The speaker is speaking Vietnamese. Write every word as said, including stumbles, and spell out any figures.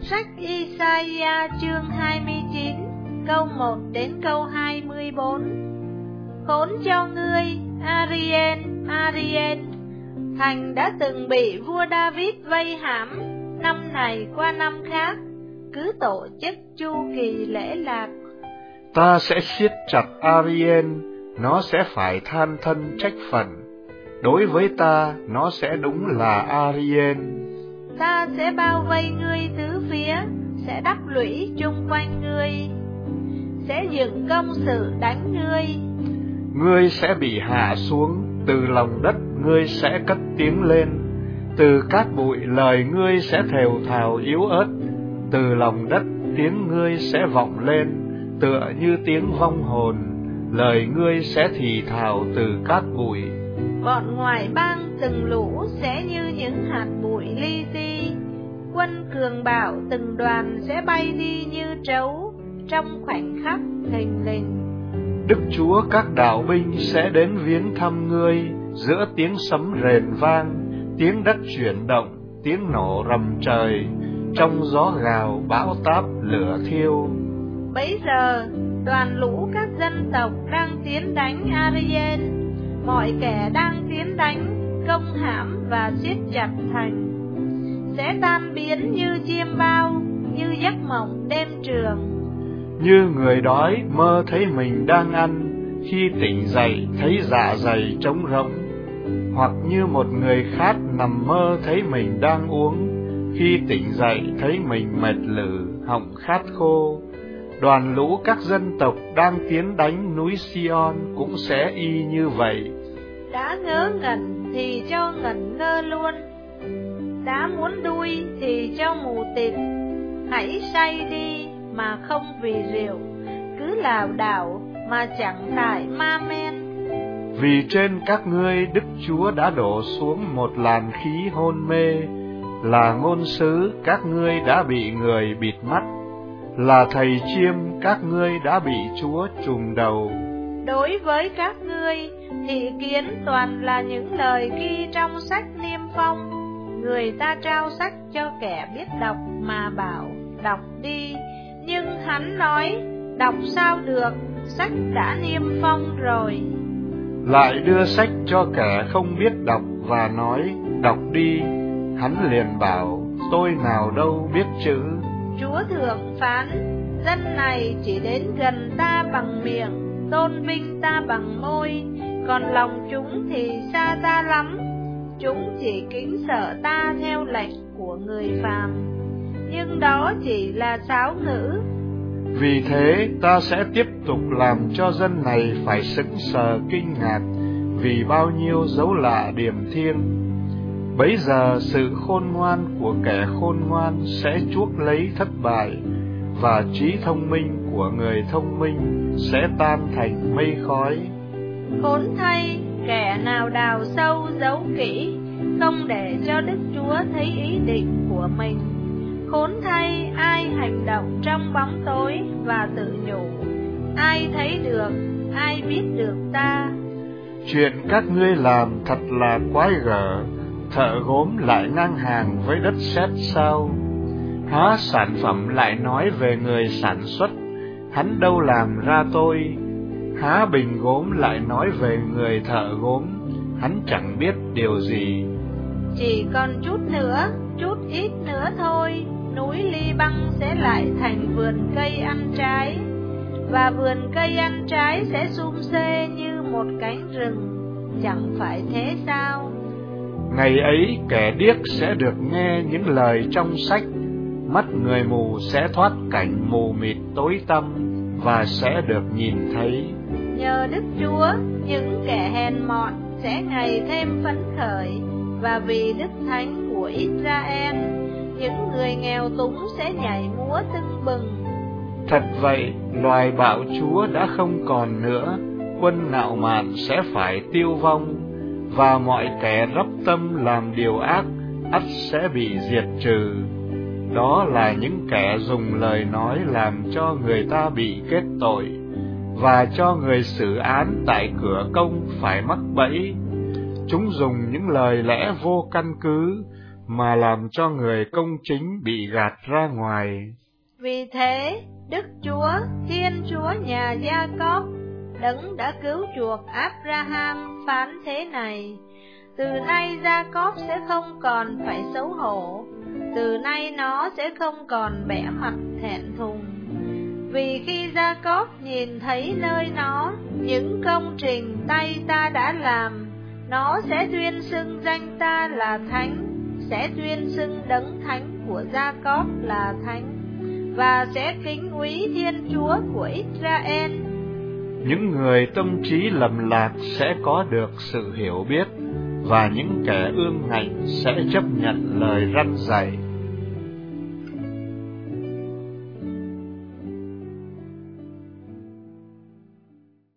Sách Isaiah chương hai mươi chín, câu một đến câu hai mươi bốn. Khốn cho ngươi, Ariel, Ariel, thành đã từng bị vua David vây hãm, năm này qua năm khác, cứ tổ chức chu kỳ lễ lạc. Ta sẽ siết chặt Ariel, nó sẽ phải than thân trách phận. Đối với ta, nó sẽ đúng là Ariel. Ta sẽ bao vây ngươi tứ phía, sẽ đắp lũy chung quanh ngươi, sẽ dựng công sự đánh ngươi. Ngươi sẽ bị hạ xuống, từ lòng đất ngươi sẽ cất tiếng lên. Từ cát bụi lời ngươi sẽ thều thào yếu ớt, từ lòng đất tiếng ngươi sẽ vọng lên, tựa như tiếng vong hồn, lời ngươi sẽ thì thào từ cát bụi. Bọn ngoại bang từng lũ sẽ như những hạt bụi li ti, quân cường bạo từng đoàn sẽ bay đi như trấu, trong khoảnh khắc thình lình. Đức Chúa các đạo binh sẽ đến viếng thăm ngươi, giữa tiếng sấm rền vang, tiếng đất chuyển động, tiếng nổ rầm trời, trong gió gào bão táp lửa thiêu. Bấy giờ, đoàn lũ các dân tộc đang tiến đánh Ariel, mọi kẻ đang tiến đánh, công hãm và siết chặt thành, sẽ tan biến như chiêm bao, như giấc mộng đêm trường. Như người đói mơ thấy mình đang ăn, khi tỉnh dậy thấy dạ dày trống rỗng, hoặc như một người khát nằm mơ thấy mình đang uống, khi tỉnh dậy thấy mình mệt lử, họng khát khô. Đoàn lũ các dân tộc đang tiến đánh núi Sion cũng sẽ y như vậy. Đã ngớ ngẩn thì cho ngẩn ngơ luôn, đã muốn đuôi thì cho mù tịt. Hãy say đi mà không vì rượu, cứ lảo đảo mà chẳng tại ma men. Vì trên các ngươi Đức Chúa đã đổ xuống một làn khí hôn mê, là ngôn sứ các ngươi đã bị người bịt mắt, là thầy chiêm các ngươi đã bị Chúa trùm đầu. Đối với các ngươi, thị kiến toàn là những lời ghi trong sách Niêm Phong. Người ta trao sách cho kẻ biết đọc mà bảo, đọc đi. Nhưng hắn nói, đọc sao được, sách đã niêm phong rồi. Lại đưa sách cho kẻ không biết đọc và nói, đọc đi. Hắn liền bảo, tôi nào đâu biết chữ. Chúa thượng phán, dân này chỉ đến gần ta bằng miệng, tôn vinh ta bằng môi, còn lòng chúng thì xa ta lắm. Chúng chỉ kính sợ ta theo lệnh của người phàm, nhưng đó chỉ là sáo ngữ. Vì thế ta sẽ tiếp tục làm cho dân này phải sững sờ kinh ngạc, vì bao nhiêu dấu lạ điềm thiêng. Bấy giờ sự khôn ngoan của kẻ khôn ngoan sẽ chuốc lấy thất bại, và trí thông minh của người thông minh sẽ tan thành mây khói. Khốn thay kẻ nào đào sâu giấu kỹ, không để cho Đức Chúa thấy ý định của mình. Khốn thay ai hành động trong bóng tối và tự nhủ, ai thấy được, ai biết được ta. Chuyện các ngươi làm thật là quái gở, thợ gốm lại ngang hàng với đất sét sao? Há sản phẩm lại nói về người sản xuất, hắn đâu làm ra tôi. Há bình gốm lại nói về người thợ gốm, hắn chẳng biết điều gì. Chỉ còn chút nữa, chút ít nữa thôi, núi Ly Băng sẽ lại thành vườn cây ăn trái, và vườn cây ăn trái sẽ sum xê như một cánh rừng, chẳng phải thế sao? Ngày ấy kẻ điếc sẽ được nghe những lời trong sách, mắt người mù sẽ thoát cảnh mù mịt tối tăm và sẽ được nhìn thấy. Nhờ Đức Chúa, những kẻ hèn mọn sẽ ngày thêm phấn khởi, và vì Đức Thánh của Israel, những người nghèo túng sẽ nhảy múa tưng bừng. Thật vậy, loài bạo chúa đã không còn nữa, quân ngạo mạn sẽ phải tiêu vong, và mọi kẻ rắp tâm làm điều ác ắt sẽ bị diệt trừ. Đó là những kẻ dùng lời nói làm cho người ta bị kết tội, và cho người xử án tại cửa công phải mắc bẫy. Chúng dùng những lời lẽ vô căn cứ, mà làm cho người công chính bị gạt ra ngoài. Vì thế, Đức Chúa, Thiên Chúa nhà Gia-cóp, Đấng đã cứu chuộc Abraham phán thế này: từ nay Gia-cóp sẽ không còn phải xấu hổ, từ nay nó sẽ không còn bẽ mặt thẹn thùng. Vì khi Gia-cóp nhìn thấy nơi nó những công trình tay ta đã làm, nó sẽ tuyên xưng danh ta là thánh, sẽ tuyên xưng Đấng Thánh của Gia-cóp là thánh, và sẽ kính úy Thiên Chúa của Israel. Những người tâm trí lầm lạc sẽ có được sự hiểu biết, và những kẻ ương ngạnh sẽ chấp nhận lời răn dạy.